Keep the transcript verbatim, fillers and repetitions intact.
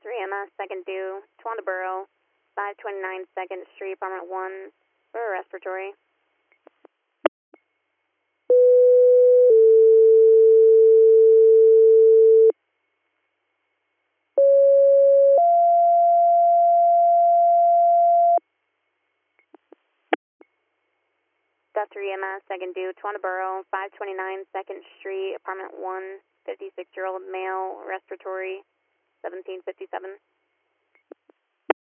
three M S, second due, Towanda five twenty-nine second Street, apartment one, for a respiratory. Dot three M S, second due, Towanda five twenty-nine second Street, apartment one, fifty-six year old male, respiratory, seventeen fifty-seven.